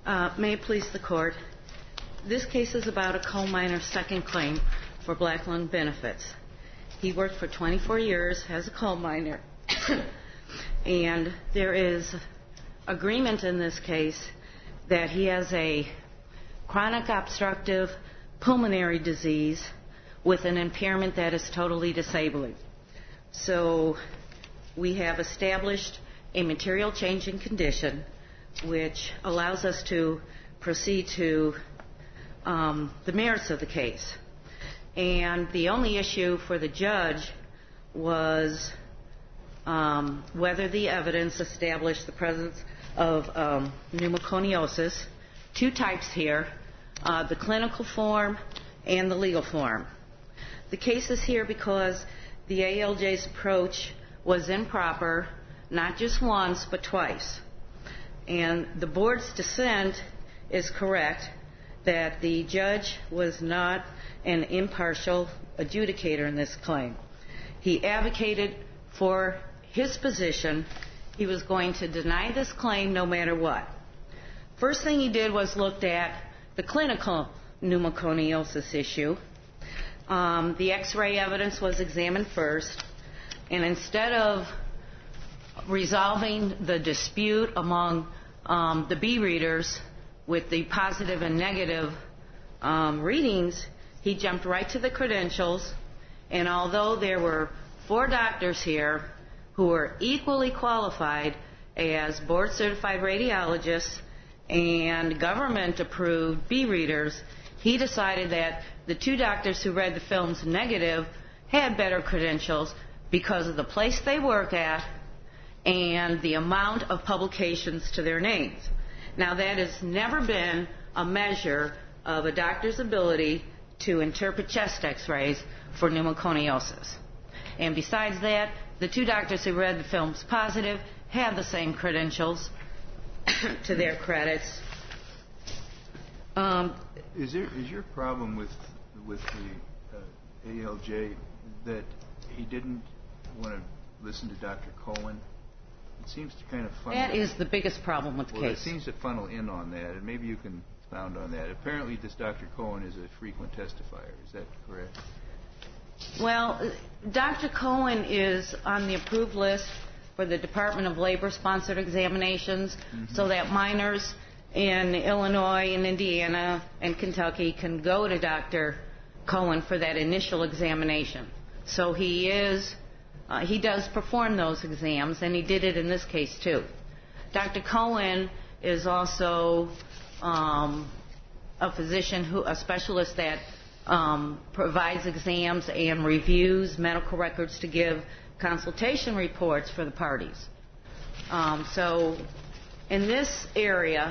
May it please the Court, this case is about a coal miner's second claim for black lung benefits. He worked for 24 years as a coal miner, and there is agreement in this case that he has a chronic obstructive pulmonary disease with an impairment that is totally disabling. So we have established a material changing condition which allows us to proceed to the merits of the case. And the only issue for the judge was whether the evidence established the presence of pneumoconiosis, two types here, the clinical form and the legal form. The case is here because the ALJ's approach was improper, not just once, but twice. And the board's dissent is correct that the judge was not an impartial adjudicator in this claim. He advocated for his position. He was going to deny this claim no matter what. First thing he did was looked at the clinical pneumoconiosis issue. The x-ray evidence was examined first, and instead of resolving the dispute among the B readers with the positive and negative readings, he jumped right to the credentials, and although there were 4 doctors here who were equally qualified as board-certified radiologists and government-approved B readers, he decided that the 2 doctors who read the films negative had better credentials because of the place they work at and the amount of publications to their names. Now, that has never been a measure of a doctor's ability to interpret chest x-rays for pneumoconiosis. And besides that, the 2 doctors who read the films positive have the same credentials to their credits. Is your problem with the ALJ that he didn't want to listen to Dr. Cohen? It seems to kind of funnel... That is the biggest problem with the case. It seems to funnel in on that, and maybe you can expound on that. Apparently, this Dr. Cohen is a frequent testifier. Is that correct? Well, Dr. Cohen is on the approved list for the Department of Labor-sponsored examinations, so that minors in Illinois and Indiana and Kentucky can go to Dr. Cohen for that initial examination. So he does perform those exams, and he did it in this case too. Dr. Cohen is also a physician, a specialist that provides exams and reviews medical records to give consultation reports for the parties. So in this area,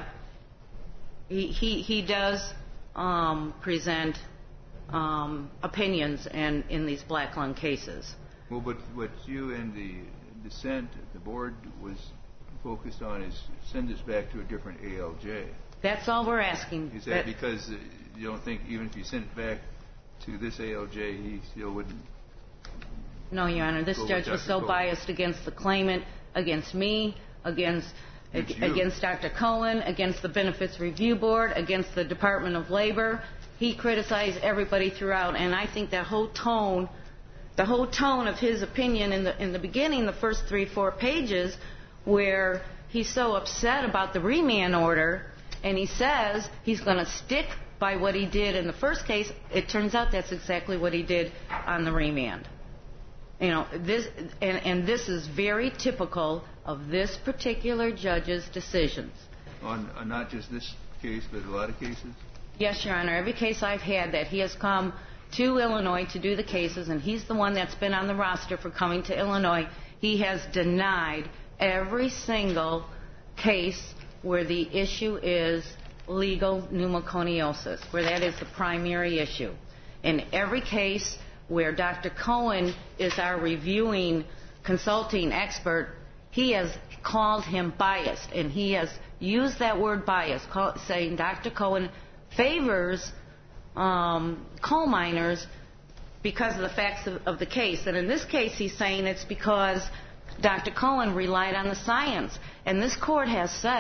he does present opinions in these black lung cases. Well, but what you and the dissent, the board, was focused on is send this back to a different ALJ. That's all we're asking. Is that because you don't think even if you sent it back to this ALJ, he still wouldn't? No, Your Honor. This judge was so biased against the claimant, against me, against Dr. Cohen, against the Benefits Review Board, against the Department of Labor. He criticized everybody throughout, and I think the whole tone of his opinion in the beginning, the first 3-4 pages, where he's so upset about the remand order, and he says he's going to stick by what he did in the first case. It turns out that's exactly what he did on the remand. You know, this is very typical of this particular judge's decisions. On not just this case, but a lot of cases? Yes, Your Honor. Every case I've had that he has come to Illinois to do the cases, and he's the one that's been on the roster for coming to Illinois, he has denied every single case where the issue is legal pneumoconiosis, where that is the primary issue. In every case where Dr. Cohen is our reviewing consulting expert, he has called him biased, and he has used that word bias, saying Dr. Cohen favors coal miners because of the facts of the case. And in this case, he's saying it's because Dr. Cohen relied on the science. And this court has said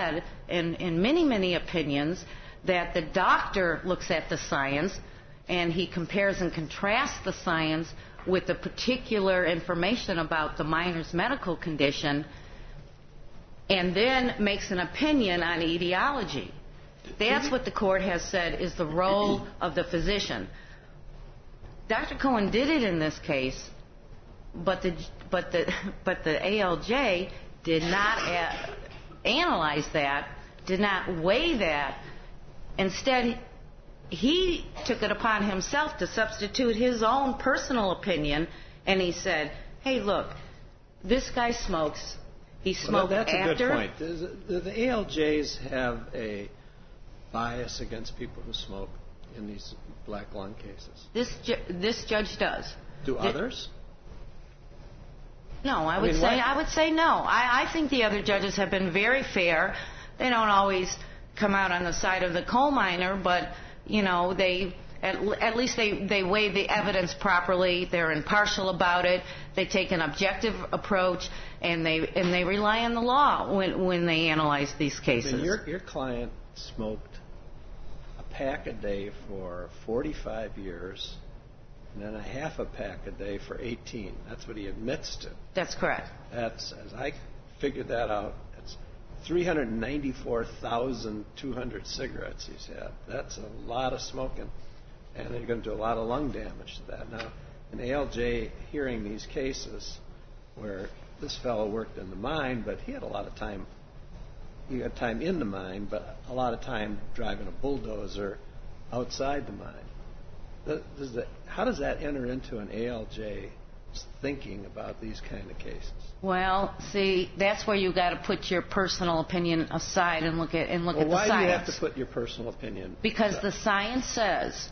in many, many opinions that the doctor looks at the science and he compares and contrasts the science with the particular information about the minor's medical condition and then makes an opinion on etiology. That's what the court has said is the role of the physician. Dr. Cohen did it in this case, but the ALJ did not analyze that, did not weigh that. Instead, he took it upon himself to substitute his own personal opinion, and he said, hey, look, this guy smokes. He smoked that's after. That's a good point. Do the ALJs have a bias against people who smoke in these black lung cases? This judge does. Do others? No, I would say no. I think the other judges have been very fair. They don't always come out on the side of the coal miner, but they at least they weigh the evidence properly. They're impartial about it. They take an objective approach, and they rely on the law when they analyze these cases. I mean, your client smoked a pack a day for 45 years, and then a half a pack a day for 18. That's what he admits to. That's correct. That's, as I figured that out, that's 394,200 cigarettes he's had. That's a lot of smoking, and they're going to do a lot of lung damage to that. Now, an ALJ hearing these cases where this fellow worked in the mine, but he had a lot of time. He had time in the mine, but a lot of time driving a bulldozer outside the mine. How does that enter into an ALJ's thinking about these kind of cases? Well, see, that's where you got to put your personal opinion aside and look at the science. Why do you have to put your personal opinion? Because the science says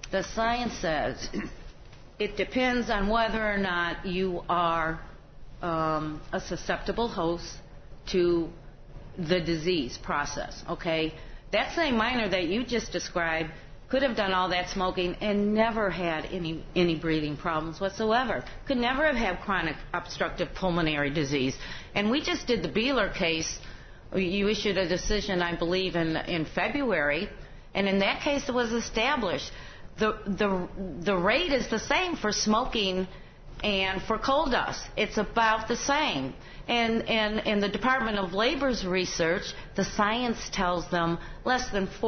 it depends on whether or not you are a susceptible host to the disease process, okay? That same miner that you just described could have done all that smoking and never had any breathing problems whatsoever. Could never have had chronic obstructive pulmonary disease. And we just did the Beeler case. You issued a decision, I believe, in February, and in that case it was established. The rate is the same for smoking and for coal dust. It's about the same. And in the Department of Labor's research, the science tells them 4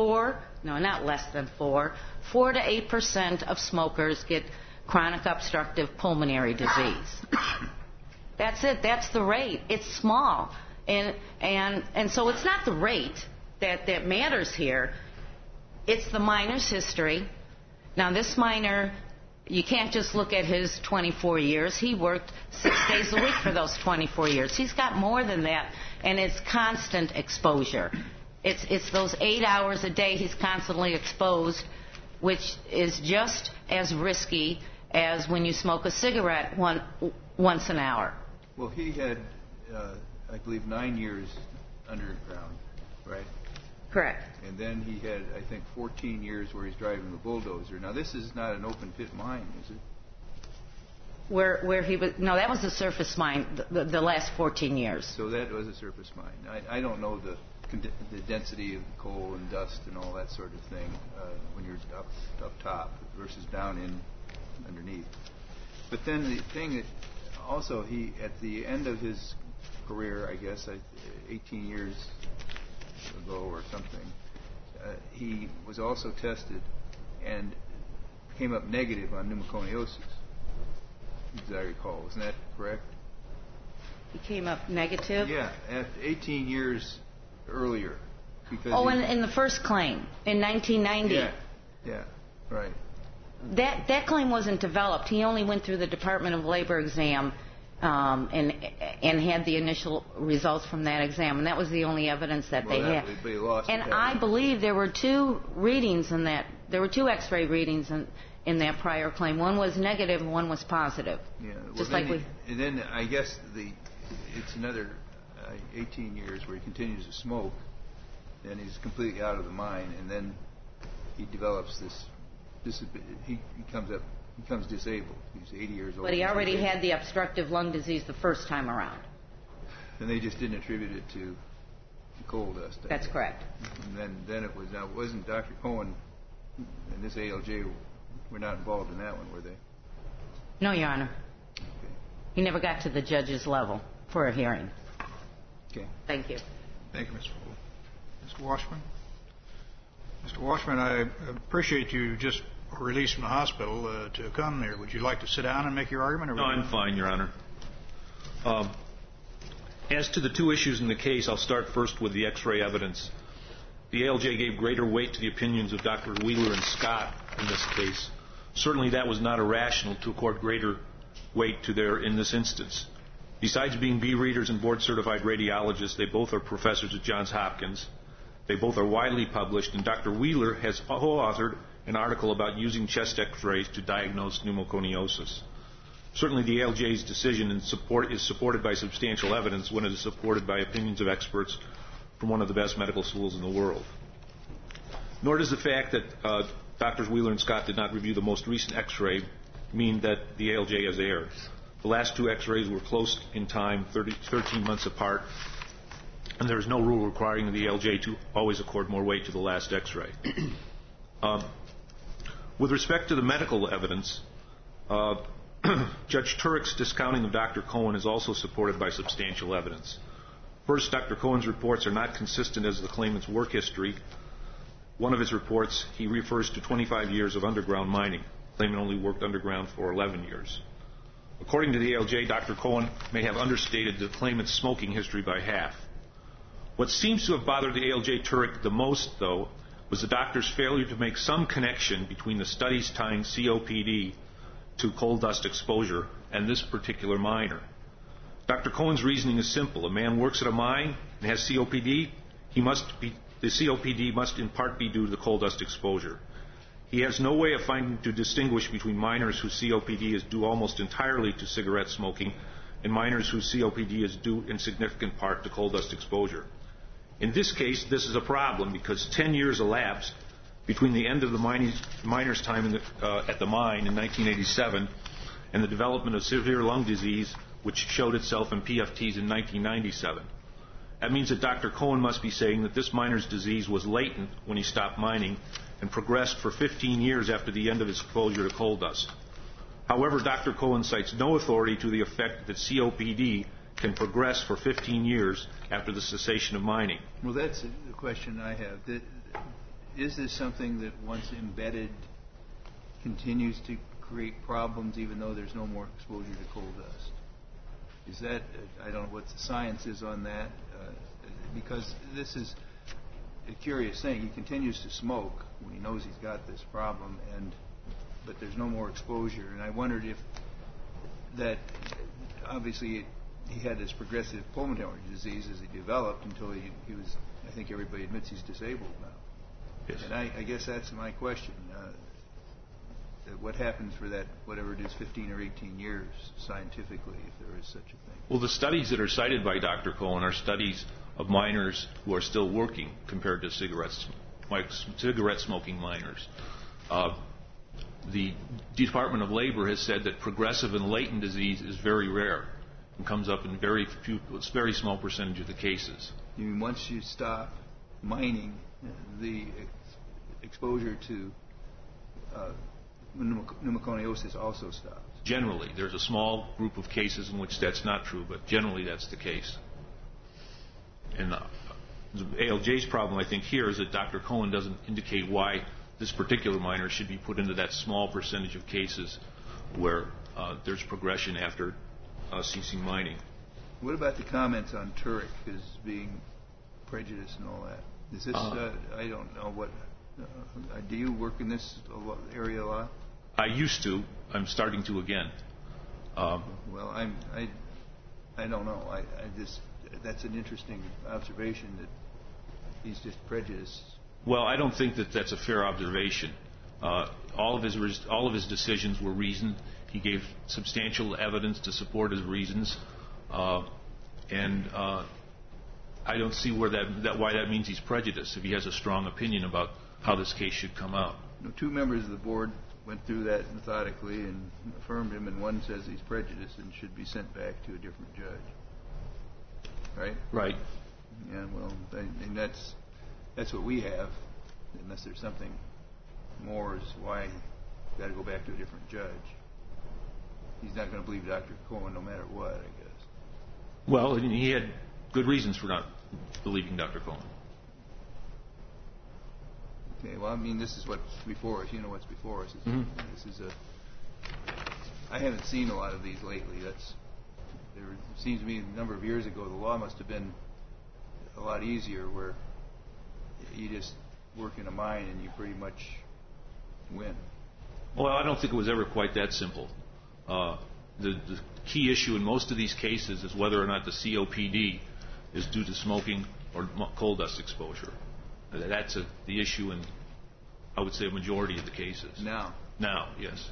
to 8% of smokers get chronic obstructive pulmonary disease. That's it. That's the rate. It's small. And so it's not the rate that matters here. It's the miner's history. Now, this miner, you can't just look at his 24 years. He worked 6 days a week for those 24 years. He's got more than that, and it's constant exposure. It's those 8 hours a day he's constantly exposed, which is just as risky as when you smoke a cigarette once an hour. Well, he had, I believe, 9 years underground, right? Correct. And then he had, I think, 14 years where he's driving the bulldozer. Now, this is not an open pit mine, is it? Where he was? No, that was a surface mine. The last 14 years. So that was a surface mine. I don't know the density of coal and dust and all that sort of thing when you're up top versus down in underneath. But then the thing that also he at the end of his career, I guess 18 years ago or something, he was also tested and came up negative on pneumoconiosis, as I recall. Isn't that correct? He came up negative? Yeah, at 18 years earlier. In the first claim, in 1990. Yeah, right. That claim wasn't developed. He only went through the Department of Labor exam and had the initial results from that exam, and that was the only evidence that they had. But he lost and I believe there were 2 readings in that. There were 2 X-ray readings in that prior claim. One was negative, and one was positive. Yeah. And then I guess it's another 18 years where he continues to smoke, and he's completely out of the mine, and then he develops this. He becomes disabled. He's 80 years old. But he already had the obstructive lung disease the first time around. And they just didn't attribute it to coal dust. That's correct. And then it was, now wasn't Dr. Cohen and this ALJ were not involved in that one, were they? No, Your Honor. Okay. He never got to the judge's level for a hearing. Okay. Thank you. Thank you, Mr. Poole. Mr. Washburn? Mr. Washburn, I appreciate you just released from the hospital to come here. Would you like to sit down and make your argument? Or No, I'm fine, Your Honor. As to the two issues in the case, I'll start first with the X-ray evidence. The ALJ gave greater weight to the opinions of Dr. Wheeler and Scott in this case. Certainly that was not irrational to accord greater weight to their in this instance. Besides being B-readers and board-certified radiologists, they both are professors at Johns Hopkins. They both are widely published, and Dr. Wheeler has co-authored an article about using chest X-rays to diagnose pneumoconiosis. Certainly the ALJ's decision is supported by substantial evidence when it is supported by opinions of experts from one of the best medical schools in the world. Nor does the fact that Drs. Wheeler and Scott did not review the most recent X-ray mean that the ALJ has erred. The last two X-rays were close in time, 13 months apart, and there is no rule requiring the ALJ to always accord more weight to the last X-ray. With respect to the medical evidence, Judge Turek's discounting of Dr. Cohen is also supported by substantial evidence. First, Dr. Cohen's reports are not consistent as the claimant's work history. One of his reports, he refers to 25 years of underground mining. The claimant only worked underground for 11 years. According to the ALJ, Dr. Cohen may have understated the claimant's smoking history by half. What seems to have bothered the ALJ Turek the most, though, was the doctor's failure to make some connection between the studies tying COPD to coal dust exposure and this particular miner. Dr. Cohen's reasoning is simple. A man works at a mine and has COPD. The COPD must in part be due to the coal dust exposure. He has no way of finding to distinguish between miners whose COPD is due almost entirely to cigarette smoking and miners whose COPD is due in significant part to coal dust exposure. In this case, this is a problem because 10 years elapsed between the end of the miner's time at the mine in 1987 and the development of severe lung disease, which showed itself in PFTs in 1997. That means that Dr. Cohen must be saying that this miner's disease was latent when he stopped mining and progressed for 15 years after the end of his exposure to coal dust. However, Dr. Cohen cites no authority to the effect that COPD can progress for 15 years after the cessation of mining. Well, that's the question I have. Is this something that once embedded continues to create problems even though there's no more exposure to coal dust? Is that, I don't know what the science is on that, because this is a curious thing. He continues to smoke when he knows he's got this problem, but there's no more exposure. And I wondered if that, obviously he had this progressive pulmonary disease as he developed until he was, I think everybody admits he's disabled now. Yes. And I guess that's my question. What happens for that, whatever it is, 15 or 18 years scientifically, if there is such a thing? Well, the studies that are cited by Dr. Cohen are studies of miners who are still working compared to cigarette smoking miners. The Department of Labor has said that progressive and latent disease is very rare and comes up in very small percentage of the cases. You mean once you stop mining, the exposure to pneumoconiosis also stops? Generally. There's a small group of cases in which that's not true, but generally that's the case. And the ALJ's problem, I think, here is that Dr. Cohen doesn't indicate why this particular miner should be put into that small percentage of cases where there's progression after ceasing mining. What about the comments on Turek as being prejudiced and all that? Is this, I don't know, what, do you work in this area a lot? I used to. I'm starting to again. Well, I don't know. I just, that's an interesting observation that he's just prejudiced. Well, I don't think that that's a fair observation. All of his decisions were reasoned. He gave substantial evidence to support his reasons, and I don't see why that means he's prejudiced if he has a strong opinion about how this case should come out. Two members of the board went through that methodically and affirmed him, and one says he's prejudiced and should be sent back to a different judge. Right? Right. Yeah, well, and that's what we have, unless there's something more, is why you got to go back to a different judge. He's not going to believe Dr. Cohen no matter what, I guess. Well, he had good reasons for not believing Dr. Cohen. Okay, well, I mean, this is what's before us. You know what's before us. This is I haven't seen a lot of these lately. It seems to me a number of years ago the law must have been a lot easier, where you just work in a mine and you pretty much win. Well, I don't think it was ever quite that simple. The key issue in most of these cases is whether or not the COPD is due to smoking or coal dust exposure. That's the issue in, I would say, a majority of the cases. Now, yes.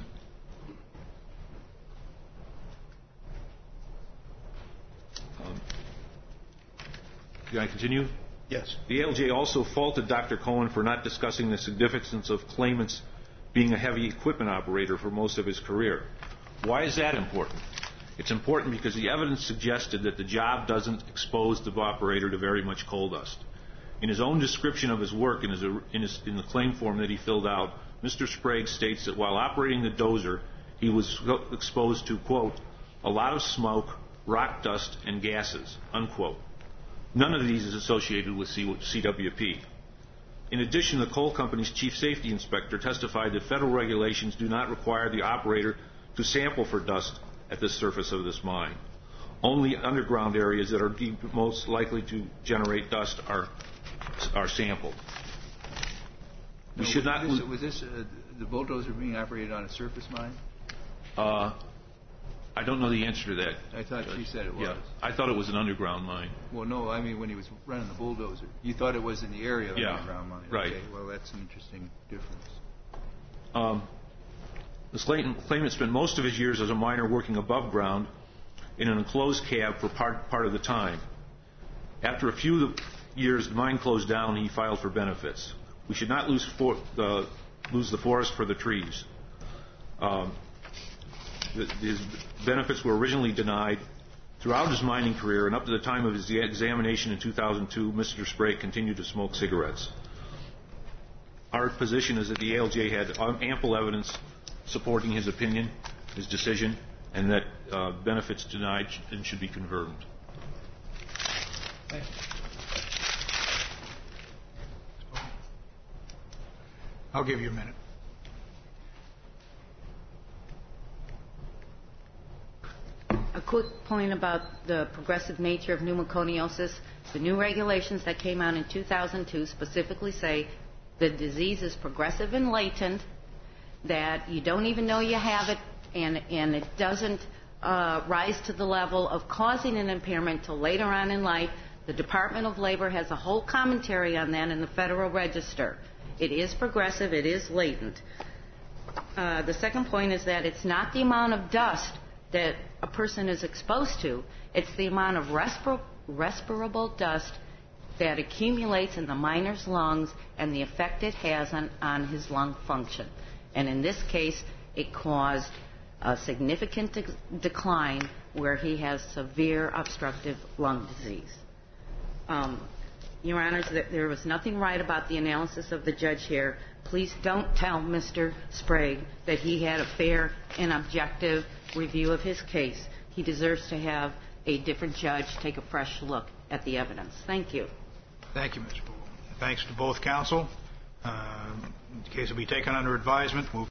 Can I continue? Yes. The ALJ also faulted Dr. Cohen for not discussing the significance of claimants being a heavy equipment operator for most of his career. Why is that important? It's important because the evidence suggested that the job doesn't expose the operator to very much coal dust. In his own description of his work in the claim form that he filled out, Mr. Sprague states that while operating the dozer, he was exposed to, quote, a lot of smoke, rock dust, and gases, unquote. None of these is associated with CWP. In addition, the coal company's chief safety inspector testified that federal regulations do not require the operator to sample for dust at the surface of this mine. Only underground areas that are most likely to generate dust are sampled. We should not. Was this the bulldozer being operated on a surface mine? I don't know the answer to that. I thought she said it was. Yeah, I thought it was an underground mine. Well, no, I mean when he was running the bulldozer. You thought it was in the area of an underground mine. Right. Okay, well, that's an interesting difference. The claimant spent most of his years as a miner working above ground in an enclosed cab for part of the time. After a few years, the mine closed down and he filed for benefits. We should not lose the forest for the trees. His benefits were originally denied. Throughout his mining career and up to the time of his examination in 2002, Mr. Sprague continued to smoke cigarettes. Our position is that the ALJ had ample evidence supporting his opinion, his decision, and that benefits denied and should be confirmed. Thank you. I'll give you a minute. A quick point about the progressive nature of pneumoconiosis. The new regulations that came out in 2002 specifically say the disease is progressive and latent, that you don't even know you have it, and it doesn't rise to the level of causing an impairment till later on in life. The Department of Labor has a whole commentary on that in the Federal Register. It is progressive, it is latent. The second point is that it's not the amount of dust that a person is exposed to, it's the amount of respirable dust that accumulates in the miner's lungs and the effect it has on his lung function. And in this case, it caused a significant decline where he has severe obstructive lung disease. Your Honors, there was nothing right about the analysis of the judge here. Please don't tell Mr. Sprague that he had a fair and objective review of his case. He deserves to have a different judge take a fresh look at the evidence. Thank you. Thank you, Ms. Poole. Thanks to both counsel. The case will be taken under advisement.